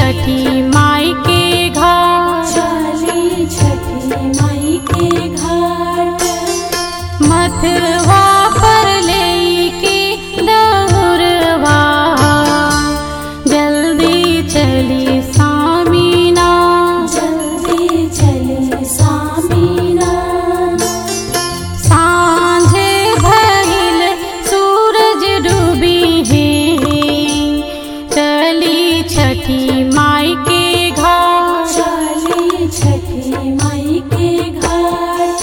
छठी माई के घाट, चली छठी माई के घाट। मथवा पर लेके दहुरवा, जल्दी चली सामीना, जल्दी चली सामीना। सांझे भइल सूरज डूबी है, चली छठी माई के घाट, चली छठी माई के घाट।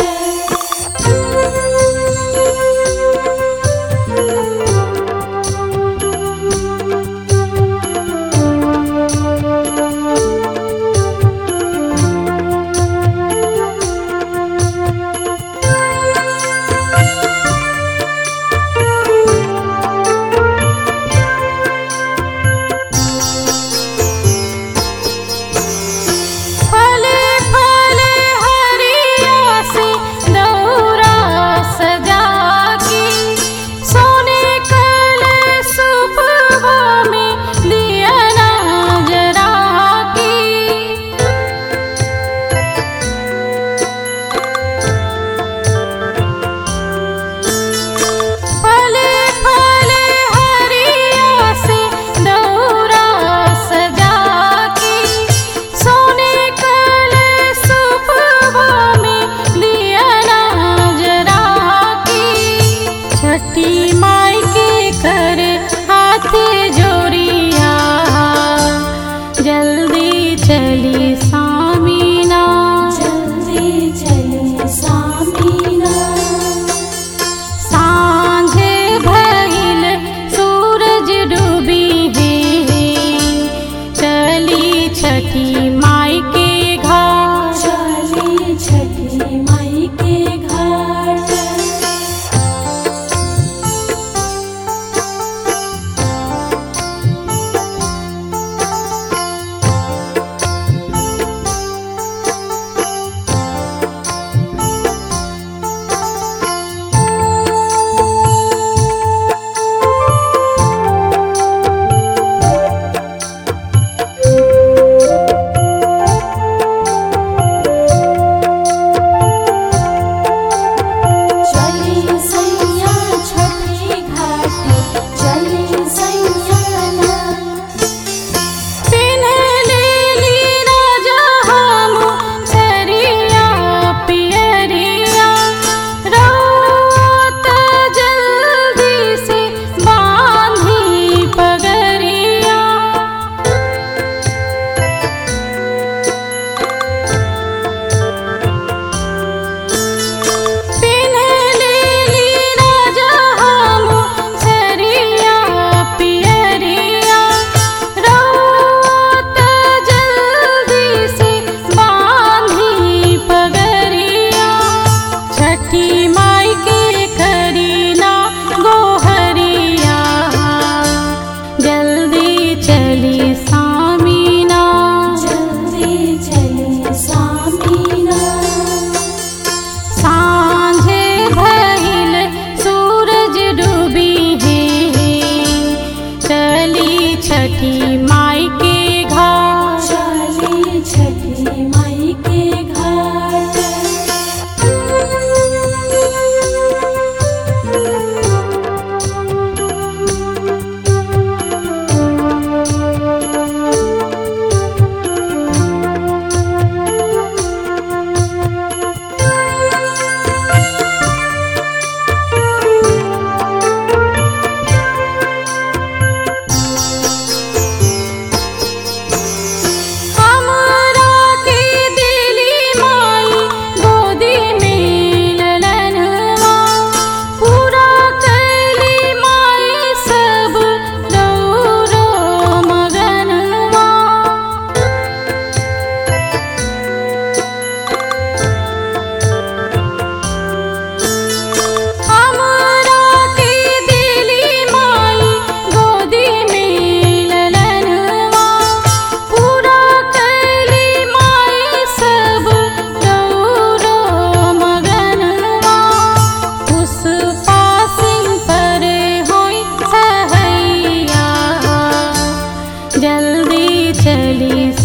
फले फले हरिया से दौरा सजा के, सोने कलशुपवा में दिया ना जरा के। फले फले हरिया से दौरा सजा के, सोने कलशुपवा में दिया ना जरा के। छठी माई के कर हाथ जोड़िया, जल्दी चली सामीना, जल्दी चली सामीना। सांझे भइल सूरज डूबी है, चली छठी माई के घाट, चली छठी माई के घाट। चली सैया छठी घाट, चली सैया ना। पिन्हले ली राजा हम सरिया पियरिया, रात जल्दी से बांधी पगरिया। पिन्हले ली राजा हम सरिया पियरिया, रात जल्दी से बांधी पगरिया। छठी माई के करीना गोहरिया, जल्दी चली सामीना, जल्दी चली सामीना। सांझे भइल सूरज डूबी है, चली छठी माई के घाट, चली छठी माई के घाट। जल्दी चली